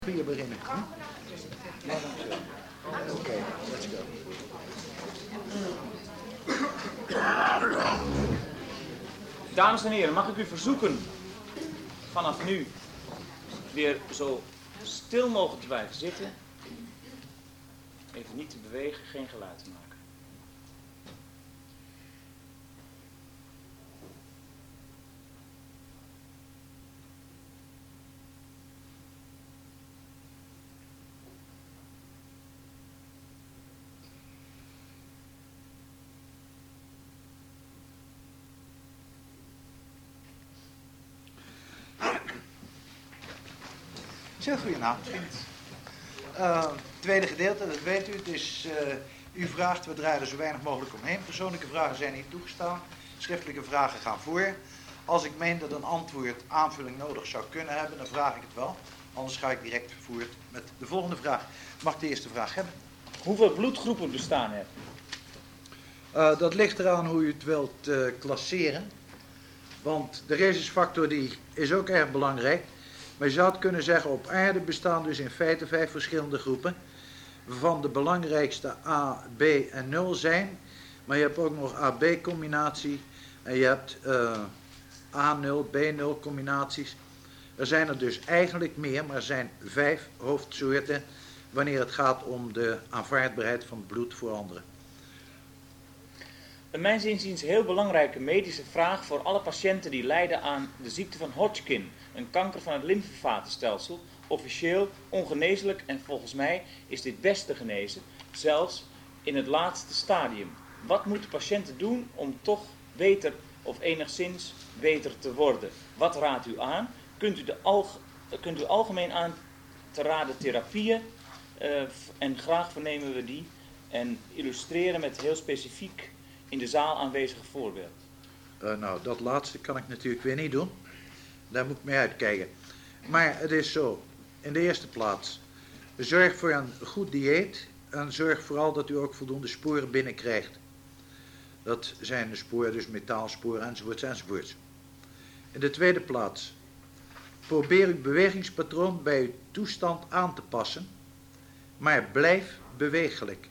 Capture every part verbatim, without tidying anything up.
Kun je beginnen? Oké, okay, let's go. Dames en heren, mag ik u verzoeken vanaf nu weer zo stil mogelijk te blijven zitten. Even niet te bewegen, geen geluid te maken. Zo, goedenavond, vriend. Uh, tweede gedeelte, dat weet u. Dus uh, u vraagt, we draaien er zo weinig mogelijk omheen. Persoonlijke vragen zijn niet toegestaan. Schriftelijke vragen gaan voor. Als ik meen dat een antwoord aanvulling nodig zou kunnen hebben, dan vraag ik het wel. Anders ga ik direct voort met de volgende vraag. Mag ik de eerste vraag hebben? Hoeveel bloedgroepen bestaan er? Uh, dat ligt eraan hoe u het wilt uh, klasseren. Want de rhesusfactor die is ook erg belangrijk. Maar je zou het kunnen zeggen, op aarde bestaan dus in feite vijf verschillende groepen. Waarvan de belangrijkste A, B en nul zijn. Maar je hebt ook nog A B combinatie. En je hebt uh, A nul, B nul combinaties. Er zijn er dus eigenlijk meer, maar er zijn vijf hoofdsoorten. Wanneer het gaat om de aanvaardbaarheid van het bloed voor anderen. Een mijns inziens heel belangrijke medische vraag voor alle patiënten die lijden aan de ziekte van Hodgkin. Een kanker van het lymfevatenstelsel, officieel ongeneeslijk en volgens mij is dit best te genezen, zelfs in het laatste stadium. Wat moeten patiënten doen om toch beter of enigszins beter te worden? Wat raadt u aan? Kunt u, de alg- kunt u algemeen aan te raden therapieën uh, en graag vernemen we die en illustreren met heel specifiek in de zaal aanwezige voorbeeld. Uh, nou, dat laatste kan ik natuurlijk weer niet doen. Daar moet ik mee uitkijken. Maar het is zo, in de eerste plaats, zorg voor een goed dieet en zorg vooral dat u ook voldoende sporen binnenkrijgt. Dat zijn de sporen, dus metaalsporen enzovoorts enzovoorts. In de tweede plaats, probeer uw bewegingspatroon bij uw toestand aan te passen, maar blijf bewegelijk.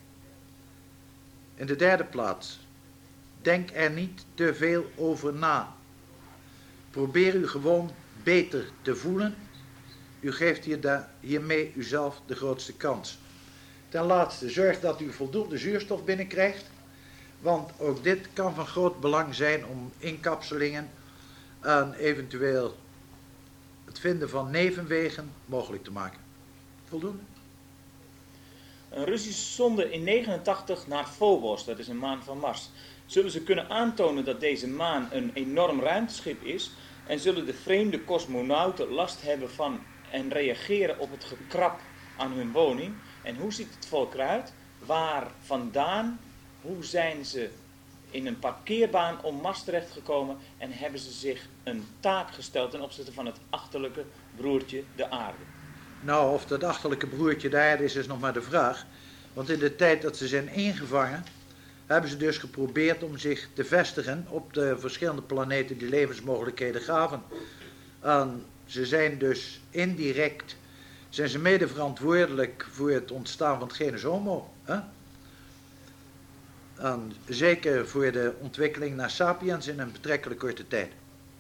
In de derde plaats, denk er niet te veel over na. Probeer u gewoon beter te voelen. U geeft hier da- hiermee uzelf de grootste kans. Ten laatste, zorg dat u voldoende zuurstof binnenkrijgt. Want ook dit kan van groot belang zijn om inkapselingen en eventueel het vinden van nevenwegen mogelijk te maken. Voldoende? Een Russische zonde in negenentachtig naar Phobos, dat is een maan van Mars. Zullen ze kunnen aantonen dat deze maan een enorm ruimteschip is en zullen de vreemde cosmonauten last hebben van en reageren op het gekrap aan hun woning? En hoe ziet het volk eruit? Waar vandaan? Hoe zijn ze in een parkeerbaan om Mars terechtgekomen en hebben ze zich een taak gesteld ten opzichte van het achterlijke broertje de aarde? Nou, of dat achterlijke broertje de aarde is, is nog maar de vraag. Want in de tijd dat ze zijn ingevangen, hebben ze dus geprobeerd om zich te vestigen op de verschillende planeten die levensmogelijkheden gaven. En ze zijn dus indirect, zijn ze mede verantwoordelijk voor het ontstaan van het genus homo. Hè? En zeker voor de ontwikkeling naar sapiens in een betrekkelijk korte tijd.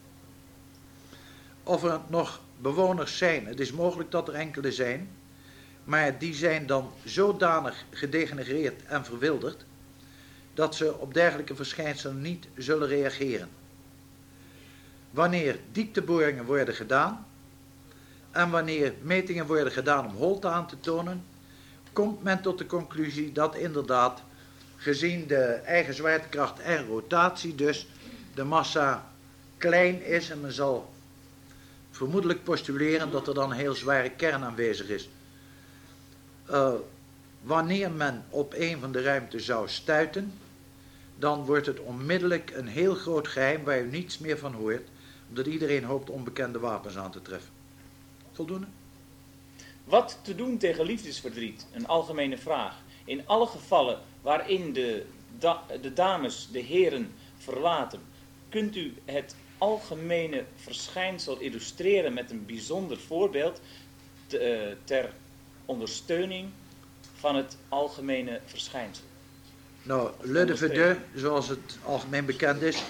Of er nog bewoners zijn, het is mogelijk dat er enkele zijn, maar die zijn dan zodanig gedegenereerd en verwilderd, dat ze op dergelijke verschijnselen niet zullen reageren. Wanneer diepteboringen worden gedaan en wanneer metingen worden gedaan om holte aan te tonen, komt men tot de conclusie dat inderdaad, gezien de eigen zwaartekracht en rotatie dus, de massa klein is en men zal vermoedelijk postuleren dat er dan een heel zware kern aanwezig is. Uh, wanneer men op een van de ruimte zou stuiten, dan wordt het onmiddellijk een heel groot geheim waar u niets meer van hoort, omdat iedereen hoopt onbekende wapens aan te treffen. Voldoende? Wat te doen tegen liefdesverdriet? Een algemene vraag. In alle gevallen waarin de, da- de dames de heren verlaten, kunt u het algemene verschijnsel illustreren met een bijzonder voorbeeld. te, uh, ter ondersteuning van het algemene verschijnsel. Nou, le de vedeux, zoals het algemeen bekend is,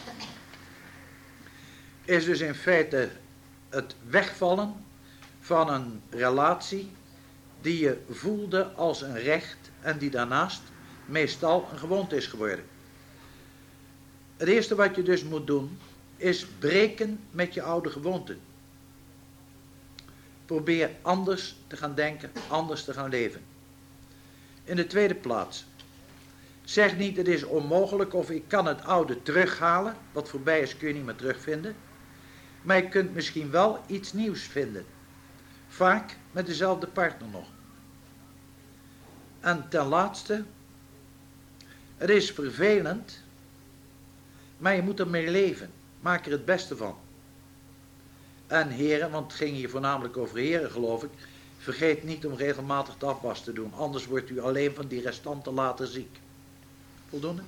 is dus in feite het wegvallen van een relatie die je voelde als een recht en die daarnaast meestal een gewoonte is geworden. Het eerste wat je dus moet doen, is breken met je oude gewoonten. Probeer anders te gaan denken, anders te gaan leven. In de tweede plaats, zeg niet het is onmogelijk of ik kan het oude terughalen. Wat voorbij is kun je niet meer terugvinden. Maar je kunt misschien wel iets nieuws vinden. Vaak met dezelfde partner nog. En ten laatste, het is vervelend, maar je moet ermee leven. Maak er het beste van. En heren, want het ging hier voornamelijk over heren geloof ik, vergeet niet om regelmatig de afwas te doen, anders wordt u alleen van die restanten later ziek. Voldoende?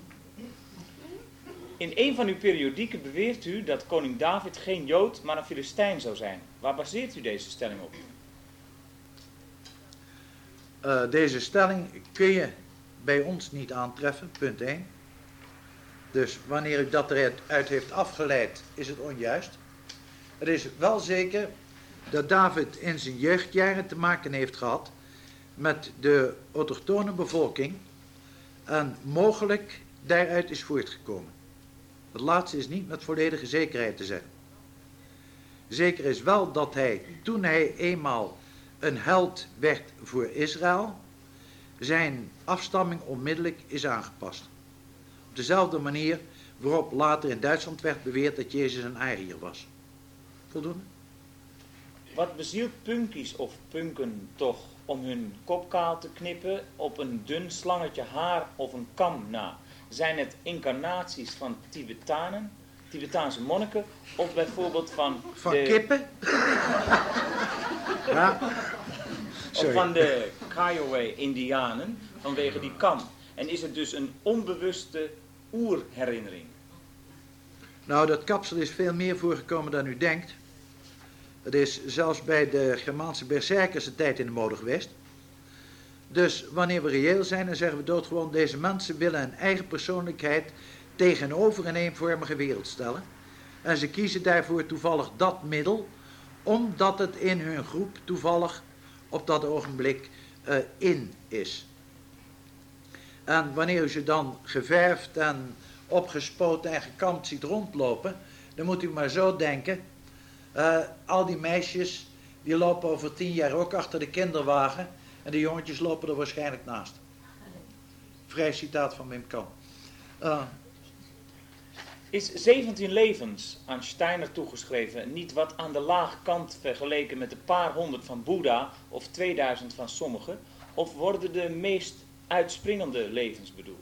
In een van uw periodieken beweert u dat koning David geen Jood, maar een Filistijn zou zijn. Waar baseert u deze stelling op? Uh, deze stelling kun je bij ons niet aantreffen, punt één. Dus wanneer u dat eruit heeft afgeleid, is het onjuist. Het is wel zeker dat David in zijn jeugdjaren te maken heeft gehad met de autochtone bevolking en mogelijk daaruit is voortgekomen. Het laatste is niet met volledige zekerheid te zeggen. Zeker is wel dat hij, toen hij eenmaal een held werd voor Israël, zijn afstamming onmiddellijk is aangepast. Op dezelfde manier waarop later in Duitsland werd beweerd dat Jezus een Ariër was. Voldoende? Wat bezielt punkies of punken toch om hun kop kaal te knippen op een dun slangetje haar of een kam na? Zijn het incarnaties van Tibetanen, Tibetaanse monniken of bijvoorbeeld van Van de... kippen? Ja. Of van de Kiowa-Indianen vanwege die kam? En is het dus een onbewuste oerherinnering? Nou, dat kapsel is veel meer voorgekomen dan u denkt. Het is zelfs bij de Germaanse berserkers een tijd in de mode geweest. Dus wanneer we reëel zijn, dan zeggen we doodgewoon, deze mensen willen een eigen persoonlijkheid tegenover een eenvormige wereld stellen. En ze kiezen daarvoor toevallig dat middel, omdat het in hun groep toevallig op dat ogenblik uh, in is. En wanneer u ze dan geverfd en opgespoten en gekamd ziet rondlopen, dan moet u maar zo denken, uh, al die meisjes die lopen over tien jaar ook achter de kinderwagen en de jongetjes lopen er waarschijnlijk naast. Vrij citaat van Wim Kan. Uh, Is zeventien levens aan Steiner toegeschreven niet wat aan de lage kant vergeleken met de paar honderd van Boeddha of tweeduizend van sommigen? Of worden de meest uitspringende levens bedoeld?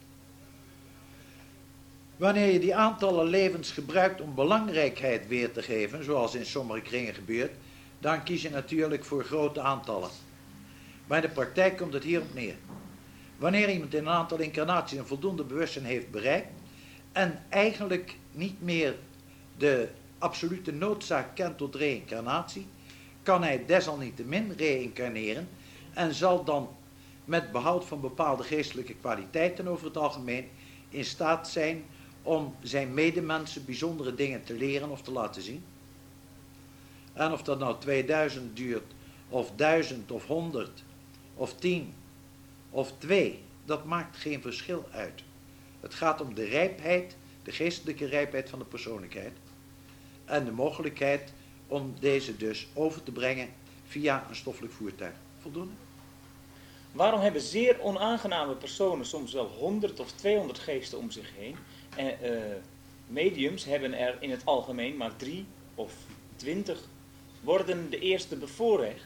Wanneer je die aantallen levens gebruikt om belangrijkheid weer te geven, zoals in sommige kringen gebeurt, dan kies je natuurlijk voor grote aantallen. Maar in de praktijk komt het hierop neer. Wanneer iemand in een aantal incarnaties een voldoende bewustzijn heeft bereikt en eigenlijk niet meer de absolute noodzaak kent tot reïncarnatie, kan hij desalniettemin reïncarneren en zal dan met behoud van bepaalde geestelijke kwaliteiten over het algemeen in staat zijn om zijn medemensen bijzondere dingen te leren of te laten zien. En of dat nou tweeduizend duurt, of duizend, of honderd, of tien, of twee, dat maakt geen verschil uit. Het gaat om de rijpheid, de geestelijke rijpheid van de persoonlijkheid en de mogelijkheid om deze dus over te brengen via een stoffelijk voertuig. Voldoende? Waarom hebben zeer onaangename personen soms wel honderd of tweehonderd geesten om zich heen? En uh, mediums hebben er in het algemeen maar drie of twintig. Worden de eerste bevoorrecht?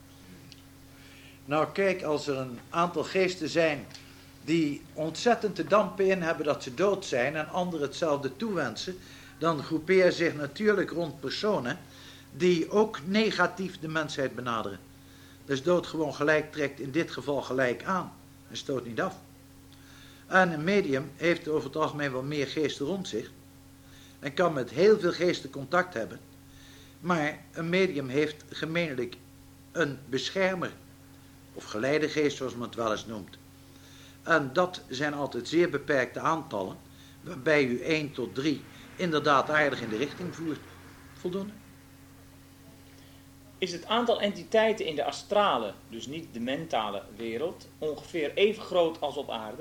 Nou kijk, als er een aantal geesten zijn die ontzettend te dampen in hebben dat ze dood zijn en anderen hetzelfde toewensen, dan groepeer zich natuurlijk rond personen die ook negatief de mensheid benaderen. Dus dood gewoon gelijk trekt in dit geval gelijk aan en stoot niet af. En een medium heeft over het algemeen wel meer geesten rond zich en kan met heel veel geesten contact hebben. Maar een medium heeft gemeenlijk een beschermer, of geleidegeest zoals men het wel eens noemt. En dat zijn altijd zeer beperkte aantallen, waarbij u één tot drie inderdaad aardig in de richting voert. Voldoende? Is het aantal entiteiten in de astrale, dus niet de mentale wereld, ongeveer even groot als op aarde?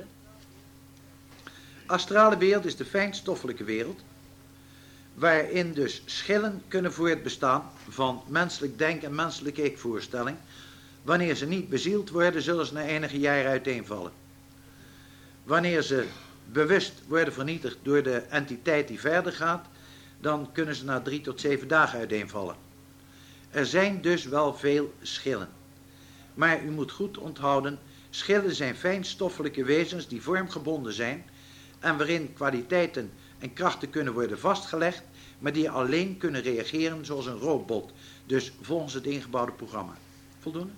Astrale wereld is de fijnstoffelijke wereld, waarin dus schillen kunnen voortbestaan van menselijk denk- en menselijke ik-voorstelling. Wanneer ze niet bezield worden, zullen ze na enige jaren uiteenvallen. Wanneer ze bewust worden vernietigd door de entiteit die verder gaat, dan kunnen ze na drie tot zeven dagen uiteenvallen. Er zijn dus wel veel schillen. Maar u moet goed onthouden, schillen zijn fijnstoffelijke wezens die vormgebonden zijn en waarin kwaliteiten en krachten kunnen worden vastgelegd, maar die alleen kunnen reageren zoals een robot, dus volgens het ingebouwde programma. Voldoende?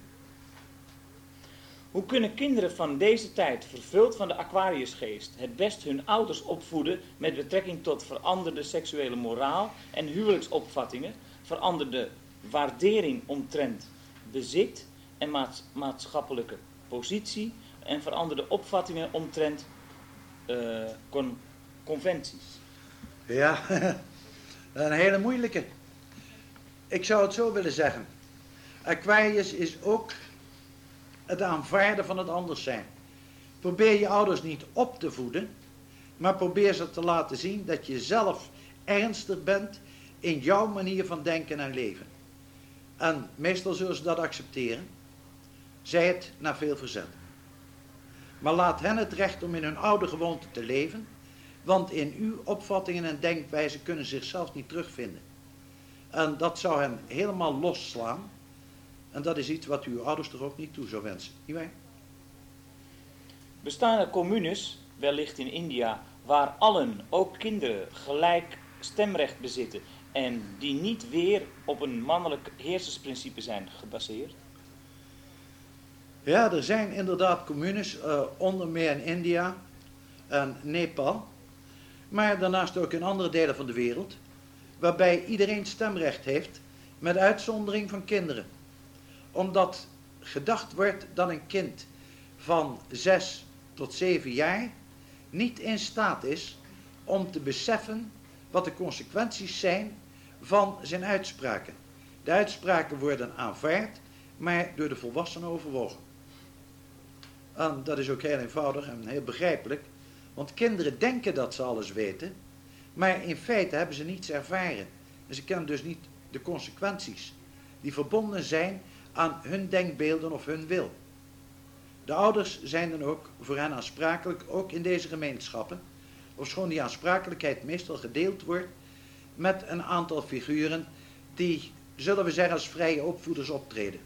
Hoe kunnen kinderen van deze tijd, vervuld van de Aquariusgeest, het best hun ouders opvoeden met betrekking tot veranderde seksuele moraal en huwelijksopvattingen, veranderde waardering omtrent bezit en maats- maatschappelijke positie en veranderde opvattingen omtrent uh, con- conventies? Ja, een hele moeilijke. Ik zou het zo willen zeggen. Aquarius is ook het aanvaarden van het anders zijn. Probeer je ouders niet op te voeden, maar probeer ze te laten zien dat je zelf ernstig bent in jouw manier van denken en leven. En meestal zullen ze dat accepteren, zij het na veel verzet. Maar laat hen het recht om in hun oude gewoonte te leven, want in uw opvattingen en denkwijze kunnen ze zichzelf niet terugvinden. En dat zou hen helemaal losslaan. En dat is iets wat uw ouders toch ook niet toe zou wensen, nietwaar? Bestaan er communes, wellicht in India, waar allen, ook kinderen, gelijk stemrecht bezitten en die niet weer op een mannelijk heersersprincipe zijn gebaseerd? Ja, er zijn inderdaad communes, uh, onder meer in India en Nepal, maar daarnaast ook in andere delen van de wereld, waarbij iedereen stemrecht heeft, met uitzondering van kinderen. Omdat gedacht wordt dat een kind van zes tot zeven jaar niet in staat is om te beseffen wat de consequenties zijn van zijn uitspraken. De uitspraken worden aanvaard, maar door de volwassenen overwogen. En dat is ook heel eenvoudig en heel begrijpelijk, want kinderen denken dat ze alles weten, maar in feite hebben ze niets ervaren. En ze kennen dus niet de consequenties die verbonden zijn aan hun denkbeelden of hun wil. De ouders zijn dan ook voor hen aansprakelijk, ook in deze gemeenschappen, ofschoon die aansprakelijkheid meestal gedeeld wordt met een aantal figuren die, zullen we zeggen, als vrije opvoeders optreden.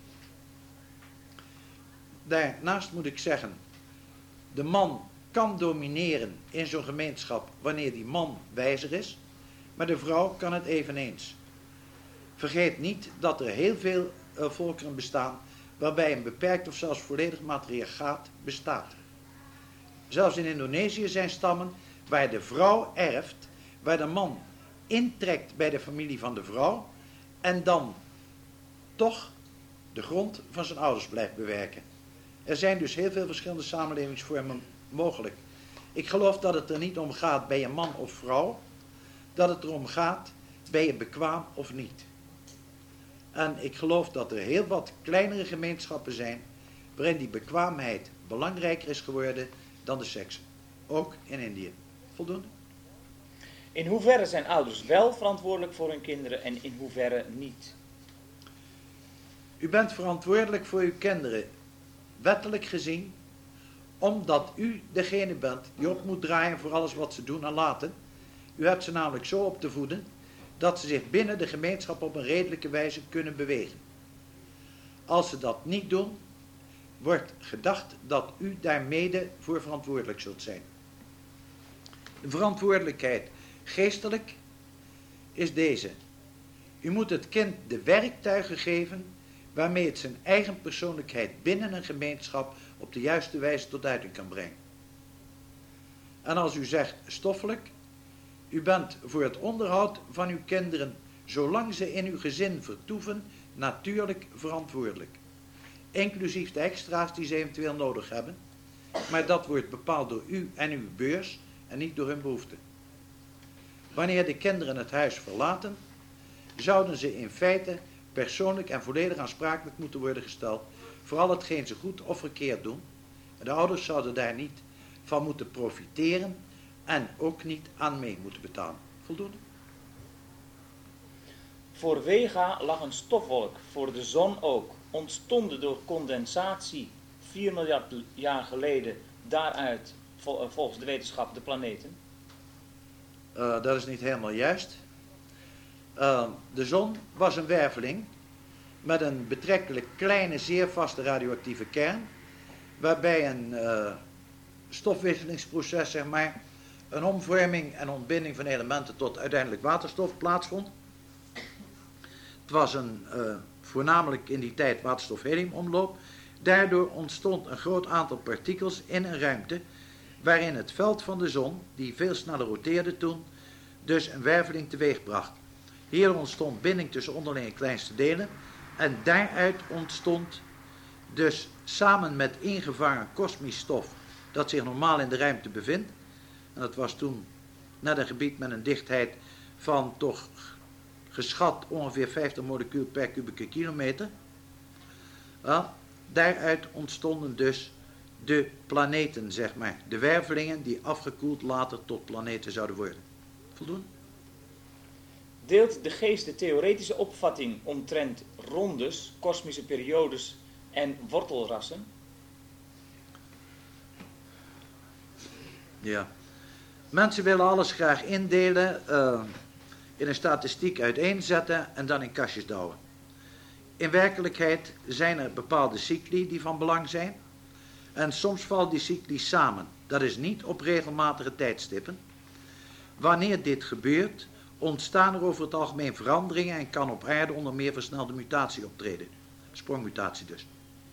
Daarnaast moet ik zeggen, de man kan domineren in zo'n gemeenschap wanneer die man wijzer is, maar de vrouw kan het eveneens. Vergeet niet dat er heel veel uh, volkeren bestaan waarbij een beperkt of zelfs volledig matriarchaat bestaat. Zelfs in Indonesië zijn stammen waar de vrouw erft, waar de man intrekt bij de familie van de vrouw en dan toch de grond van zijn ouders blijft bewerken. Er zijn dus heel veel verschillende samenlevingsvormen mogelijk. Ik geloof dat het er niet om gaat, ben je man of vrouw, dat het erom gaat, ben je bekwaam of niet. En ik geloof dat er heel wat kleinere gemeenschappen zijn waarin die bekwaamheid belangrijker is geworden dan de seks. Ook in Indië. Voldoende? In hoeverre zijn ouders wel verantwoordelijk voor hun kinderen en in hoeverre niet? U bent verantwoordelijk voor uw kinderen, wettelijk gezien, omdat u degene bent die op moet draaien voor alles wat ze doen en laten. U hebt ze namelijk zo op te voeden dat ze zich binnen de gemeenschap op een redelijke wijze kunnen bewegen. Als ze dat niet doen, wordt gedacht dat u daar mede voor verantwoordelijk zult zijn. De verantwoordelijkheid geestelijk is deze. U moet het kind de werktuigen geven waarmee het zijn eigen persoonlijkheid binnen een gemeenschap op de juiste wijze tot uiting kan brengen. En als u zegt stoffelijk, u bent voor het onderhoud van uw kinderen, zolang ze in uw gezin vertoeven, natuurlijk verantwoordelijk. inclusief de extra's die ze eventueel nodig hebben. Maar dat wordt bepaald door u en uw beurs en niet door hun behoeften. Wanneer de kinderen het huis verlaten, zouden ze in feite persoonlijk en volledig aansprakelijk moeten worden gesteld voor al hetgeen ze goed of verkeerd doen. En de ouders zouden daar niet van moeten profiteren en ook niet aan mee moeten betalen. Voldoende? Voor Vega lag een stofwolk, voor de zon ook. Ontstonden door condensatie vier miljard jaar geleden daaruit, vol, volgens de wetenschap, de planeten? Uh, dat is niet helemaal juist. Uh, de zon was een werveling met een betrekkelijk kleine, zeer vaste radioactieve kern, waarbij een uh, stofwisselingsproces, zeg maar, een omvorming en ontbinding van elementen tot uiteindelijk waterstof plaatsvond. Het was een uh, voornamelijk in die tijd waterstof-heliumomloop. Daardoor ontstond een groot aantal partikels in een ruimte waarin het veld van de zon, die veel sneller roteerde toen, dus een werveling teweegbracht. Hier ontstond binding tussen onderlinge kleinste delen en daaruit ontstond dus samen met ingevangen kosmisch stof dat zich normaal in de ruimte bevindt, en dat was toen net een gebied met een dichtheid van toch geschat ongeveer vijftig molecuul per kubieke kilometer. Ja, daaruit ontstonden dus de planeten, zeg maar. De wervelingen die afgekoeld later tot planeten zouden worden. Voldoende? Deelt de geest de theoretische opvatting omtrent rondes, kosmische periodes en wortelrassen? Ja. Mensen willen alles graag indelen, uh, in een statistiek uiteenzetten en dan in kastjes douwen. In werkelijkheid zijn er bepaalde cycli die van belang zijn. En soms vallen die cycli samen. Dat is niet op regelmatige tijdstippen. Wanneer dit gebeurt, ontstaan er over het algemeen veranderingen en kan op aarde onder meer versnelde mutatie optreden. Sprongmutatie dus.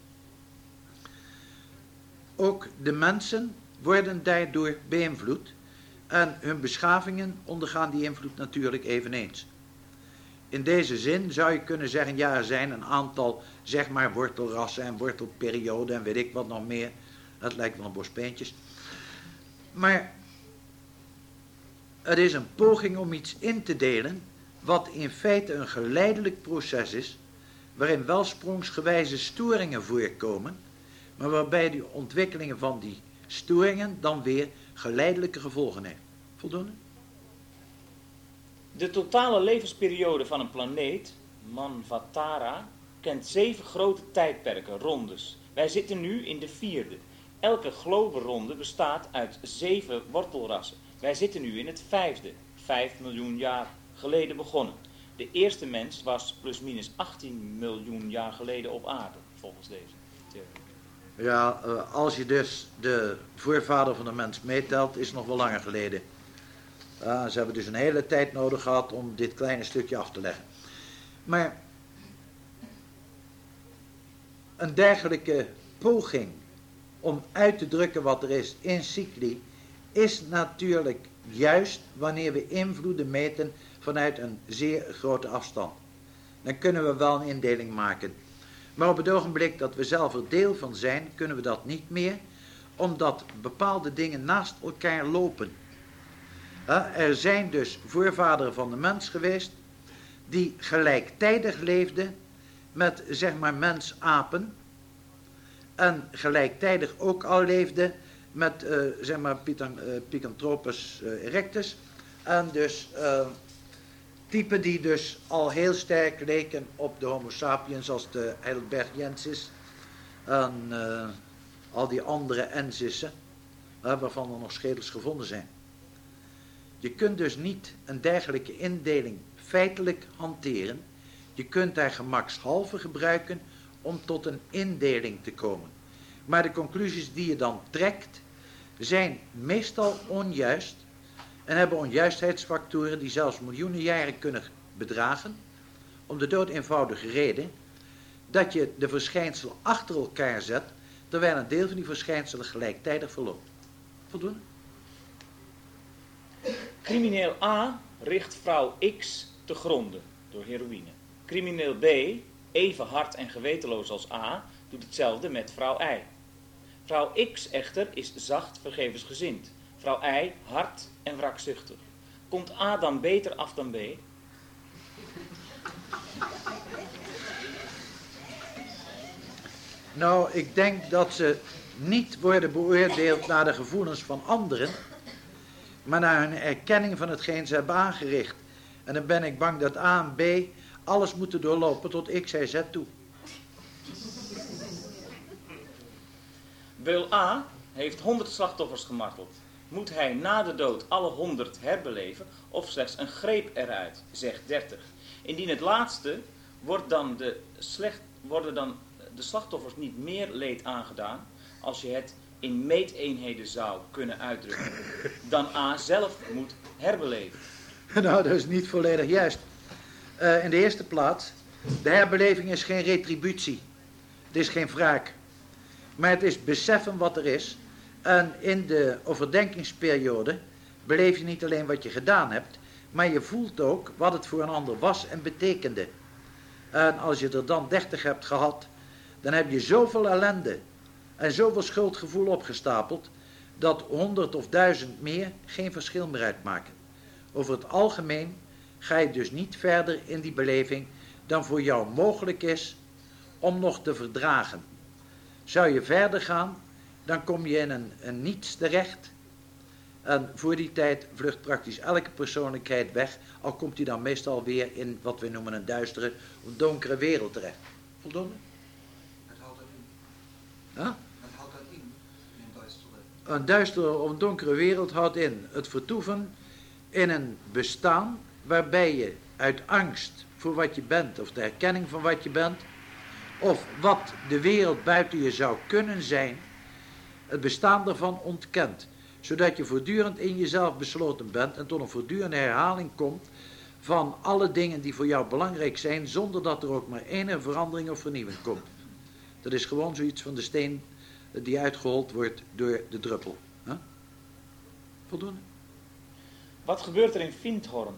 Ook de mensen worden daardoor beïnvloed en hun beschavingen ondergaan die invloed natuurlijk eveneens. In deze zin zou je kunnen zeggen, ja, er zijn een aantal, zeg maar, wortelrassen en wortelperioden en weet ik wat nog meer. Dat lijkt wel een bos peentjes. Maar het is een poging om iets in te delen wat in feite een geleidelijk proces is, waarin wel sprongsgewijze storingen voorkomen, maar waarbij die ontwikkelingen van die storingen dan weer geleidelijke gevolgen heeft. Voldoende? De totale levensperiode van een planeet, Manvatara, kent zeven grote tijdperken, rondes. Wij zitten nu in de vierde. Elke globeronde bestaat uit zeven wortelrassen. Wij zitten nu in het vijfde, vijf miljoen jaar geleden begonnen. De eerste mens was plusminus achttien miljoen jaar geleden op aarde, volgens deze theorie. Ja, uh, als je dus de voorvader van de mens meetelt, is het nog wel langer geleden. Uh, ze hebben dus een hele tijd nodig gehad om dit kleine stukje af te leggen. Maar een dergelijke poging om uit te drukken wat er is in cycli, is natuurlijk juist wanneer we invloeden meten vanuit een zeer grote afstand. Dan kunnen we wel een indeling maken. Maar op het ogenblik dat we zelf er deel van zijn, kunnen we dat niet meer, omdat bepaalde dingen naast elkaar lopen. Er zijn dus voorvaderen van de mens geweest, die gelijktijdig leefden met, zeg maar, mens-apen, en gelijktijdig ook al leefden met, uh, zeg maar, Picanthropus uh, erectus, en dus uh, typen die dus al heel sterk leken op de homo sapiens, als de Heidelbergiensis en uh, al die andere ensissen, uh, waarvan er nog schedels gevonden zijn. Je kunt dus niet een dergelijke indeling feitelijk hanteren. Je kunt daar gemakshalve gebruiken om tot een indeling te komen. Maar de conclusies die je dan trekt, zijn meestal onjuist en hebben onjuistheidsfactoren die zelfs miljoenen jaren kunnen bedragen, om de dood eenvoudige reden dat je de verschijnselen achter elkaar zet, terwijl een deel van die verschijnselen gelijktijdig verloopt. Voldoende? Crimineel A richt vrouw X te gronden door heroïne. Crimineel B, even hard en gewetenloos als A, doet hetzelfde met vrouw Y. Vrouw X echter is zacht vergevensgezind. Vrouw Y hard en wraakzuchtig. Komt A dan beter af dan B? Nou, ik denk dat ze niet worden beoordeeld naar de gevoelens van anderen, maar naar hun erkenning van hetgeen ze hebben aangericht. En dan ben ik bang dat A en B alles moeten doorlopen tot X, Y, Z toe. Beul A heeft honderd slachtoffers gemarteld. Moet hij na de dood alle honderd herbeleven of slechts een greep eruit, zegt dertig. Indien het laatste, wordt dan de slecht, worden dan de slachtoffers niet meer leed aangedaan, als je het in meeteenheden zou kunnen uitdrukken, dan A zelf moet herbeleven. Nou, dat is niet volledig juist. Uh, in de eerste plaats, de herbeleving is geen retributie. Het is geen wraak. Maar het is beseffen wat er is. En in de overdenkingsperiode beleef je niet alleen wat je gedaan hebt, maar je voelt ook wat het voor een ander was en betekende. En als je er dan dertig hebt gehad, dan heb je zoveel ellende en zoveel schuldgevoel opgestapeld, dat honderd of duizend meer geen verschil meer uitmaken. Over het algemeen ga je dus niet verder in die beleving dan voor jou mogelijk is om nog te verdragen. Zou je verder gaan, dan kom je in een, een niets terecht. En voor die tijd vlucht praktisch elke persoonlijkheid weg, al komt hij dan meestal weer in wat we noemen een duistere of donkere wereld terecht. Voldoende? Het houdt dat in. Huh? Het houdt dat in, in een duistere. Een duistere of een donkere wereld houdt in het vertoeven in een bestaan waarbij je uit angst voor wat je bent, of de herkenning van wat je bent, of wat de wereld buiten je zou kunnen zijn, het bestaan daarvan ontkent. Zodat je voortdurend in jezelf besloten bent en tot een voortdurende herhaling komt van alle dingen die voor jou belangrijk zijn, zonder dat er ook maar enige verandering of vernieuwing komt. Dat is gewoon zoiets van de steen die uitgehold wordt door de druppel. Huh? Voldoende? Wat gebeurt er in Findhorn?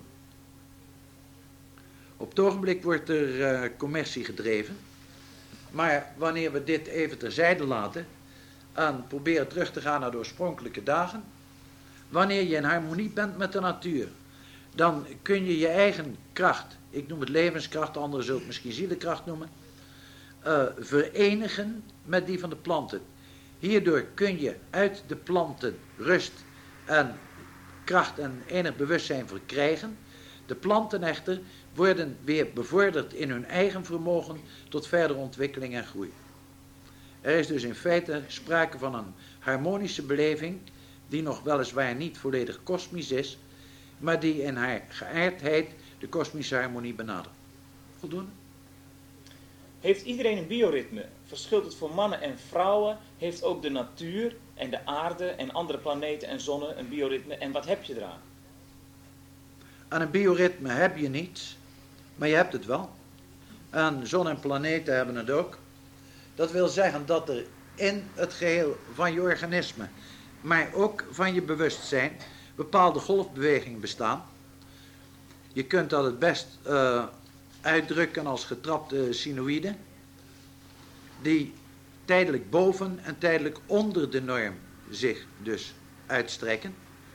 Op het ogenblik wordt er uh, commercie gedreven. Maar wanneer we dit even terzijde laten en proberen terug te gaan naar de oorspronkelijke dagen, wanneer je in harmonie bent met de natuur, dan kun je je eigen kracht, ik noem het levenskracht, anderen zullen het misschien zielekracht noemen, uh, verenigen met die van de planten. Hierdoor kun je uit de planten rust en kracht en enig bewustzijn verkrijgen. De planten echter worden weer bevorderd in hun eigen vermogen tot verdere ontwikkeling en groei. Er is dus in feite sprake van een harmonische beleving die nog weliswaar niet volledig kosmisch is, maar die in haar geaardheid de kosmische harmonie benadert. Voldoende? Heeft iedereen een bioritme? Verschilt het voor mannen en vrouwen? Heeft ook de natuur en de aarde en andere planeten en zonnen een bioritme? En wat heb je eraan? Aan een bioritme heb je niets, maar je hebt het wel. En zon en planeten hebben het ook. Dat wil zeggen dat er in het geheel van je organisme, maar ook van je bewustzijn, bepaalde golfbewegingen bestaan. Je kunt dat het best uh, uitdrukken als getrapte sinuïden, die tijdelijk boven en tijdelijk onder de norm zich dus uitstrekken.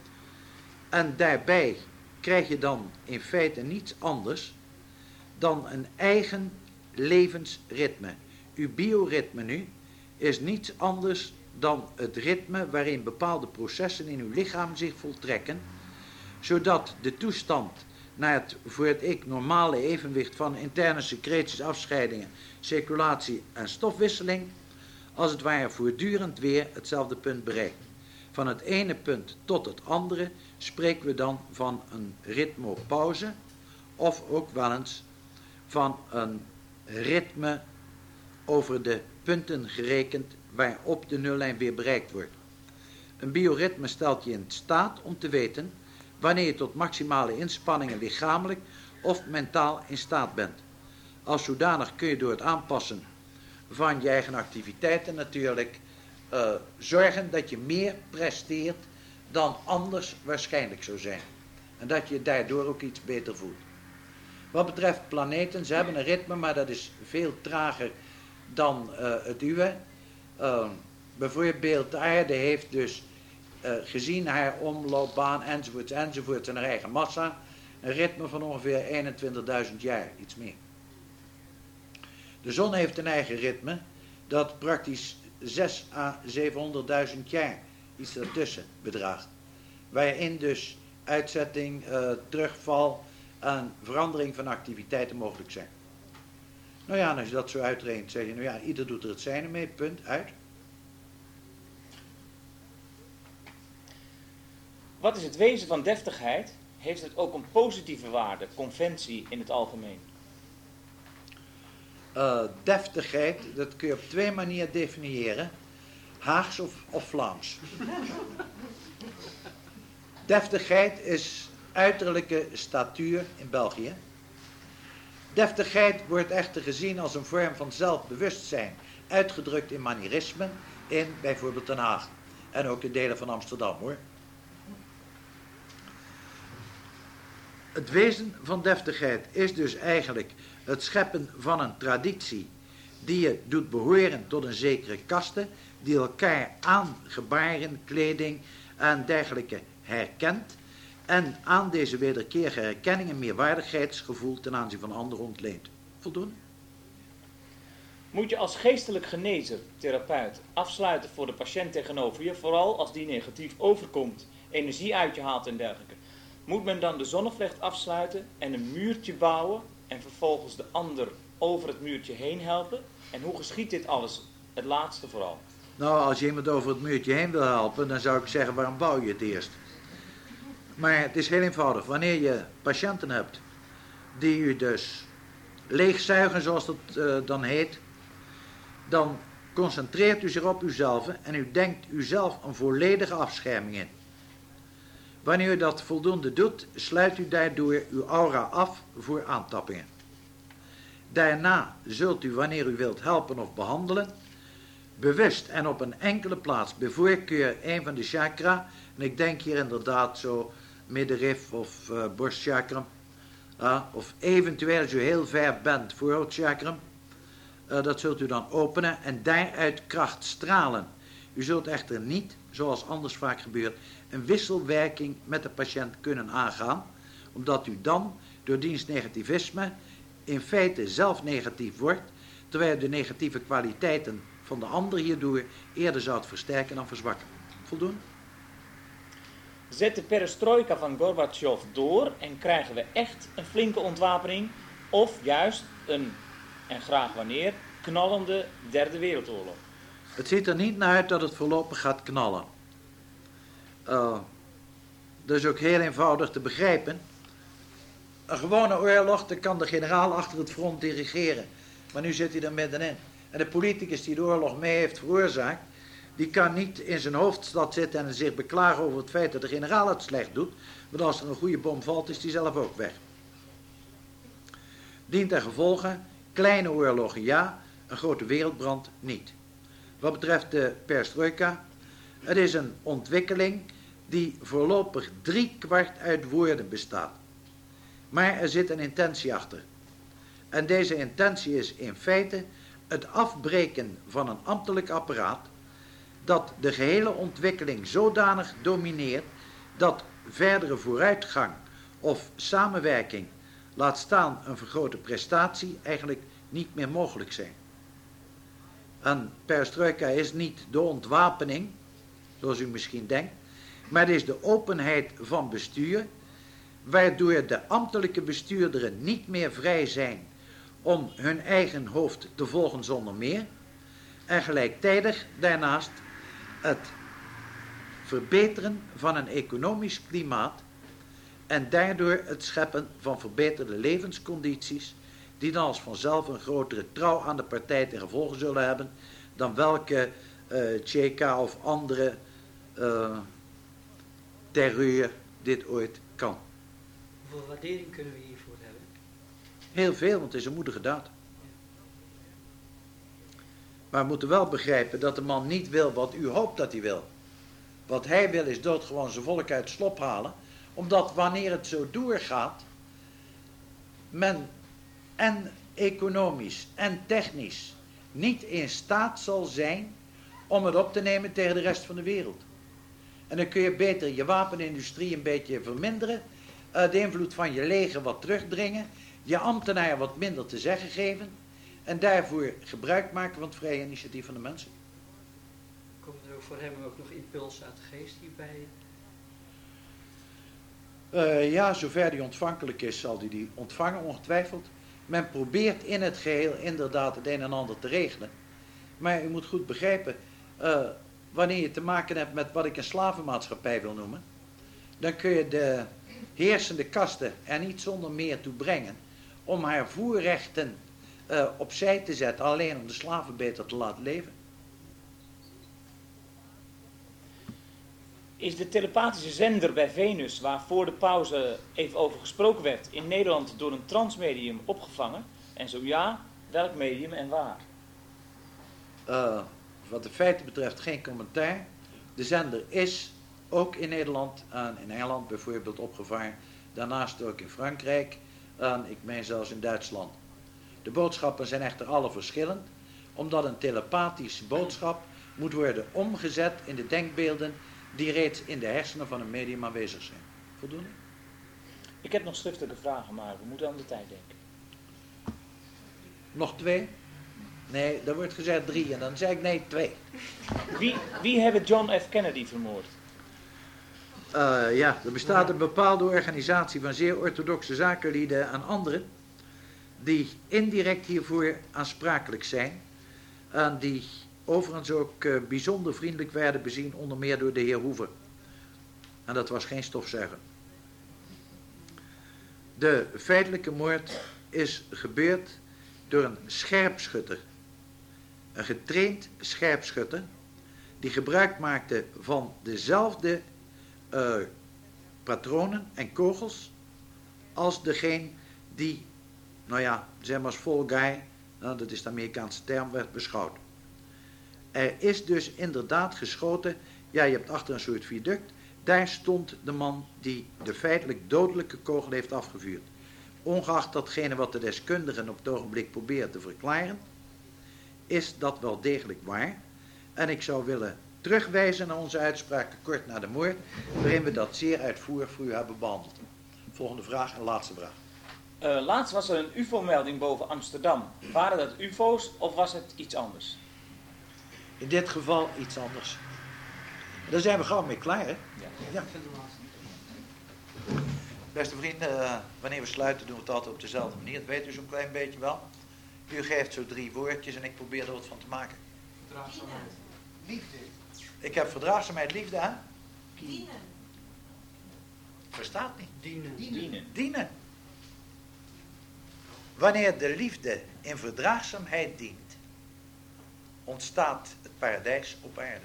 En daarbij krijg je dan in feite niets anders dan een eigen levensritme. Uw bioritme nu is niets anders dan het ritme waarin bepaalde processen in uw lichaam zich voltrekken, zodat de toestand naar het voor het ik normale evenwicht van interne secreties, afscheidingen, circulatie en stofwisseling, als het ware voortdurend weer hetzelfde punt bereikt. Van het ene punt tot het andere spreken we dan van een ritmopauze, of ook wel eens van een ritme over de punten gerekend waarop de nullijn weer bereikt wordt. Een bioritme stelt je in staat om te weten wanneer je tot maximale inspanningen lichamelijk of mentaal in staat bent. Als zodanig kun je door het aanpassen van je eigen activiteiten natuurlijk uh, zorgen dat je meer presteert dan anders waarschijnlijk zou zijn. En dat je daardoor ook iets beter voelt. Wat betreft planeten, ze hebben een ritme, maar dat is veel trager dan uh, het uwe. Uh, bijvoorbeeld de aarde heeft dus uh, gezien haar omloopbaan enzovoorts enzovoorts en haar eigen massa een ritme van ongeveer eenentwintigduizend jaar, iets meer. De zon heeft een eigen ritme dat praktisch zes à zevenhonderdduizend jaar, iets daartussen, bedraagt. Waarin dus uitzetting, uh, terugval en verandering van activiteiten mogelijk zijn. Nou ja, en als je dat zo uitrekent, zeg je, nou ja, ieder doet er het zijne mee, punt, uit. Wat is het wezen van deftigheid? Heeft het ook een positieve waarde, conventie in het algemeen? Uh, deftigheid, dat kun je op twee manieren definiëren. Haags of, of Vlaams. Deftigheid is uiterlijke statuur in België. Deftigheid wordt echter gezien als een vorm van zelfbewustzijn, uitgedrukt in manierisme, in bijvoorbeeld Den Haag. En ook in delen van Amsterdam, hoor. Het wezen van deftigheid is dus eigenlijk het scheppen van een traditie die je doet behoren tot een zekere kaste, die elkaar aan gebaren, kleding en dergelijke herkent en aan deze wederkerige herkenning een meerwaardigheidsgevoel ten aanzien van anderen ontleent. Voldoende? Moet je als geestelijk genezer, therapeut, afsluiten voor de patiënt tegenover je, vooral als die negatief overkomt, energie uit je haalt en dergelijke? Moet men dan de zonnevlecht afsluiten en een muurtje bouwen en vervolgens de ander over het muurtje heen helpen? En hoe geschiet dit alles? Het laatste vooral. Nou, als je iemand over het muurtje heen wil helpen, dan zou ik zeggen, waarom bouw je het eerst? Maar het is heel eenvoudig. Wanneer je patiënten hebt die u dus leegzuigen, zoals dat uh, dan heet, dan concentreert u zich op uzelf en u denkt uzelf een volledige afscherming in. Wanneer u dat voldoende doet, sluit u daardoor uw aura af voor aantappingen. Daarna zult u, wanneer u wilt helpen of behandelen, bewust en op een enkele plaats, bij voorkeur een van de chakra, en ik denk hier inderdaad zo middenrif of uh, borstchakram, uh, of eventueel als u heel ver bent, voorhoofdchakram, uh, dat zult u dan openen en daaruit kracht stralen. U zult echter niet, zoals anders vaak gebeurt, een wisselwerking met de patiënt kunnen aangaan, omdat u dan door diens negativisme in feite zelf negatief wordt, terwijl u de negatieve kwaliteiten van de ander hierdoor eerder zou het versterken dan verzwakken. Voldoen? Zet de perestrojka van Gorbachev door en krijgen we echt een flinke ontwapening of juist een, en graag wanneer, knallende derde wereldoorlog? Het ziet er niet naar uit dat het voorlopig gaat knallen. Uh, dat is ook heel eenvoudig te begrijpen. Een gewone oorlog, dan kan de generaal achter het front dirigeren. Maar nu zit hij er middenin. En de politicus die de oorlog mee heeft veroorzaakt, die kan niet in zijn hoofdstad zitten en zich beklagen over het feit dat de generaal het slecht doet. Want als er een goede bom valt, is die zelf ook weg. Dient ten gevolge, kleine oorlogen ja, een grote wereldbrand niet. Wat betreft de perestrojka, het is een ontwikkeling die voorlopig drie kwart uit woorden bestaat. Maar er zit een intentie achter. En deze intentie is in feite het afbreken van een ambtelijk apparaat dat de gehele ontwikkeling zodanig domineert dat verdere vooruitgang of samenwerking, laat staan een vergrote prestatie, eigenlijk niet meer mogelijk zijn. En perestrojka is niet de ontwapening, zoals u misschien denkt, maar het is de openheid van bestuur, waardoor de ambtelijke bestuurderen niet meer vrij zijn om hun eigen hoofd te volgen zonder meer, en gelijktijdig daarnaast het verbeteren van een economisch klimaat en daardoor het scheppen van verbeterde levenscondities, die dan als vanzelf een grotere trouw aan de partij ten gevolge zullen hebben dan welke uh, Tjeka of andere uh, terreur dit ooit kan. Hoeveel waardering kunnen we hiervoor hebben? Heel veel, want het is een moedige daad. Maar we moeten wel begrijpen dat de man niet wil wat u hoopt dat hij wil. Wat hij wil is doodgewoon zijn volk uit slop halen, omdat wanneer het zo doorgaat, men en economisch en technisch niet in staat zal zijn om het op te nemen tegen de rest van de wereld. En dan kun je beter je wapenindustrie een beetje verminderen, uh, de invloed van je leger wat terugdringen, je ambtenaren wat minder te zeggen geven en daarvoor gebruik maken van het vrije initiatief van de mensen. Komt er ook voor hem ook nog impuls uit de geest hierbij? Uh, ja, zover die ontvankelijk is, zal hij die, die ontvangen, ongetwijfeld. Men probeert in het geheel inderdaad het een en ander te regelen. Maar u moet goed begrijpen, uh, wanneer je te maken hebt met wat ik een slavenmaatschappij wil noemen, dan kun je de heersende kaste er niet zonder meer toe brengen om haar voorrechten uh, opzij te zetten, alleen om de slaven beter te laten leven. Is de telepathische zender bij Venus, waar voor de pauze even over gesproken werd, in Nederland door een transmedium opgevangen? En zo ja, welk medium en waar? Uh, wat de feiten betreft geen commentaar. De zender is ook in Nederland en in Engeland bijvoorbeeld opgevangen. Daarnaast ook in Frankrijk en ik meen zelfs in Duitsland. De boodschappen zijn echter alle verschillend, omdat een telepathische boodschap moet worden omgezet in de denkbeelden die reeds in de hersenen van een medium aanwezig zijn. Voldoende? Ik heb nog schriftelijke vragen, maar we moeten aan de tijd denken. Nog twee? Nee, er wordt gezegd drie en dan zeg ik nee, twee. Wie, wie hebben John F. Kennedy vermoord? Uh, ja, er bestaat een bepaalde organisatie van zeer orthodoxe zakenlieden en anderen die indirect hiervoor aansprakelijk zijn en die overigens ook uh, bijzonder vriendelijk werden bezien, onder meer door de heer Hoover. En dat was geen stofzuiger. De feitelijke moord is gebeurd door een scherpschutter. Een getraind scherpschutter die gebruik maakte van dezelfde uh, patronen en kogels als degene die, nou ja, zeg maar als fall guy, nou, dat is de Amerikaanse term, werd beschouwd. Er is dus inderdaad geschoten, ja, je hebt achter een soort viaduct, daar stond de man die de feitelijk dodelijke kogel heeft afgevuurd. Ongeacht datgene wat de deskundigen op het ogenblik proberen te verklaren, is dat wel degelijk waar. En ik zou willen terugwijzen naar onze uitspraak kort na de moord, waarin we dat zeer uitvoerig voor u hebben behandeld. Volgende vraag en laatste vraag. Uh, laatst was er een U F O-melding boven Amsterdam. Waren dat U F O's of was het iets anders? In dit geval iets anders. Daar zijn we gauw mee klaar, hè? Ja. Ja. Beste vrienden, uh, wanneer we sluiten doen we het altijd op dezelfde manier. Dat weet u zo'n klein beetje wel. U geeft zo drie woordjes en ik probeer er wat van te maken. Verdraagzaamheid. Liefde. Ik heb verdraagzaamheid, liefde en? Dienen. Verstaat niet. Dienen. Dienen. Dienen. Wanneer de liefde in verdraagzaamheid dient, ontstaat het paradijs op aarde.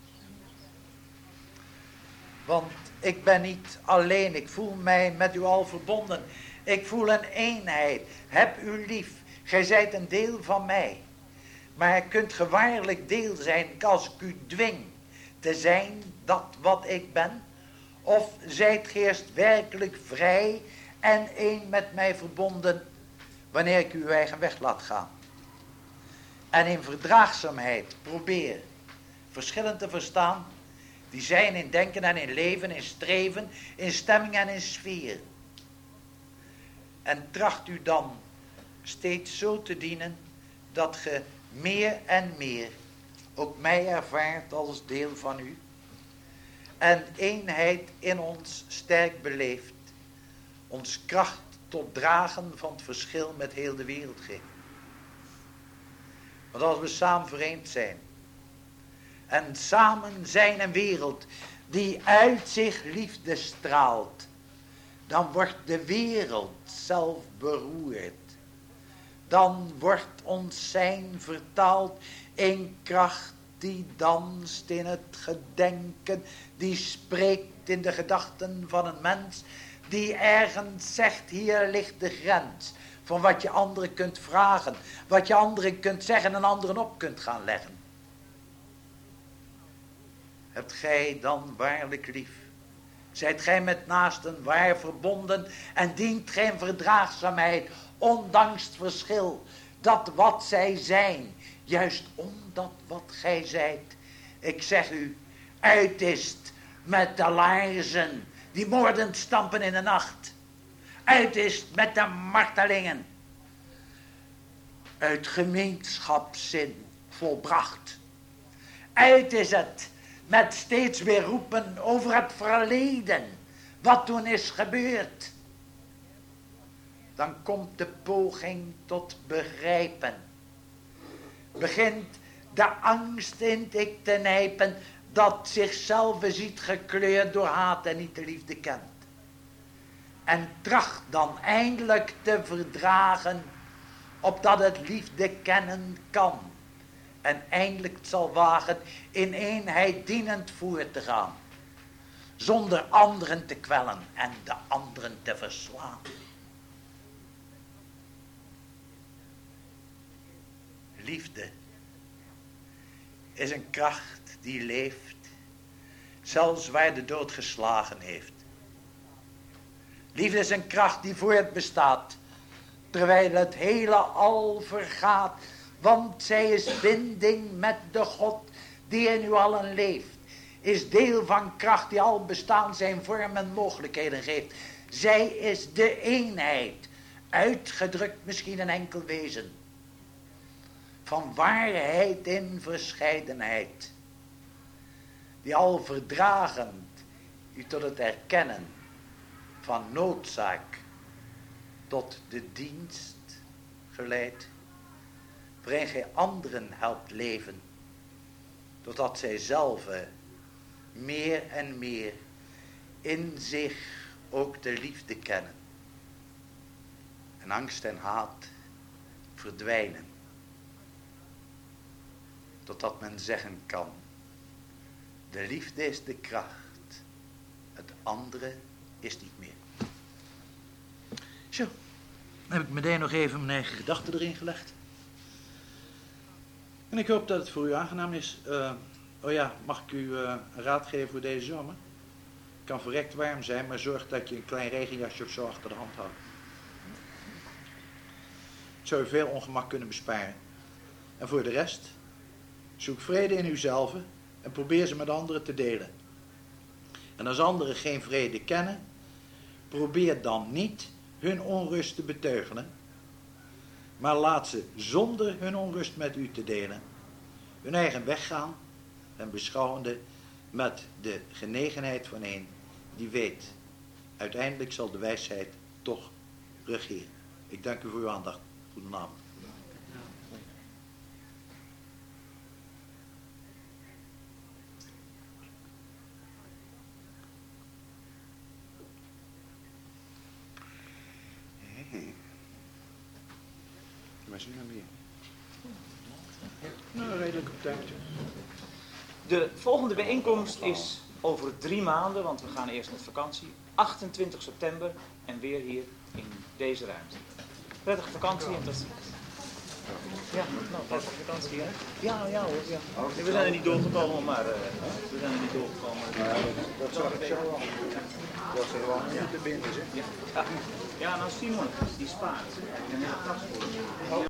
Want ik ben niet alleen, ik voel mij met u al verbonden. Ik voel een eenheid. Heb u lief. Gij zijt een deel van mij. Maar je kunt gewaarlijk deel zijn als ik u dwing te zijn dat wat ik ben. Of zijt ge eerst werkelijk vrij en één met mij verbonden wanneer ik uw eigen weg laat gaan. En in verdraagzaamheid probeer verschillen te verstaan die zijn in denken en in leven, in streven, in stemming en in sfeer. En tracht u dan steeds zo te dienen dat ge meer en meer ook mij ervaart als deel van u. En eenheid in ons sterk beleeft, ons kracht tot dragen van het verschil met heel de wereld geeft. Want als we samen vereend zijn en samen zijn een wereld die uit zich liefde straalt, dan wordt de wereld zelf beroerd. Dan wordt ons zijn vertaald in kracht die danst in het gedenken, die spreekt in de gedachten van een mens, die ergens zegt, hier ligt de grens van wat je anderen kunt vragen, wat je anderen kunt zeggen en anderen op kunt gaan leggen. Hebt gij dan waarlijk lief? Zijt gij met naasten waar verbonden en dient geen verdraagzaamheid, ondanks het verschil, dat wat zij zijn Juist omdat wat gij zijt. Ik zeg u, uit is het met de laarzen die moordend stampen in de nacht. Uit is het met de martelingen. Uit gemeenschapszin volbracht. Uit is het met steeds weer roepen over het verleden. Wat toen is gebeurd. Dan komt de poging tot begrijpen. Begint de angst in het ik te nijpen, dat zichzelf ziet gekleurd door haat en niet de liefde kent. En tracht dan eindelijk te verdragen, opdat het liefde kennen kan. En eindelijk zal wagen in eenheid dienend voort te gaan. Zonder anderen te kwellen en de anderen te verslaan. Liefde is een kracht die leeft, zelfs waar de dood geslagen heeft. Liefde is een kracht die voortbestaat, terwijl het hele al vergaat, want zij is binding met de God die in u allen leeft. Is deel van kracht die al bestaan zijn vorm en mogelijkheden geeft. Zij is de eenheid, uitgedrukt misschien een enkel wezen. Van waarheid in verscheidenheid. Die al verdragend u tot het erkennen van noodzaak tot de dienst geleidt. Waarin gij anderen helpt leven. Totdat zij zelf meer en meer in zich ook de liefde kennen. En angst en haat verdwijnen. Totdat men zeggen kan, de liefde is de kracht, het andere is niet meer. Zo, dan heb ik meteen nog even mijn eigen gedachten erin gelegd. En ik hoop dat het voor u aangenaam is. Uh, oh ja, mag ik u uh, een raad geven voor deze zomer? Het kan verrekt warm zijn, maar zorg dat je een klein regenjasje of zo achter de hand houdt. Het zou u veel ongemak kunnen besparen. En voor de rest, zoek vrede in uzelf en probeer ze met anderen te delen. En als anderen geen vrede kennen, probeer dan niet hun onrust te beteugelen, maar laat ze zonder hun onrust met u te delen hun eigen weg gaan en beschouwende met de genegenheid van een die weet, uiteindelijk zal de wijsheid toch regeren. Ik dank u voor uw aandacht. Goedenavond. Waar is u nou weer? Nou, redelijk op tijd. De volgende bijeenkomst is over drie maanden, want we gaan eerst met vakantie. achtentwintig september en weer hier in deze ruimte. Prettige vakantie en tot ziens. Ja, nou, prettige vakantie, hè? Ja, ja hoor, ja. We zijn er niet doorgekomen, maar uh, we zijn er niet doorgekomen. Ja, dat zag ik zo al. Dat ze gewoon niet te binden, zeg. Ja, ja, nou Simon, die spaart. En een hele tas voor.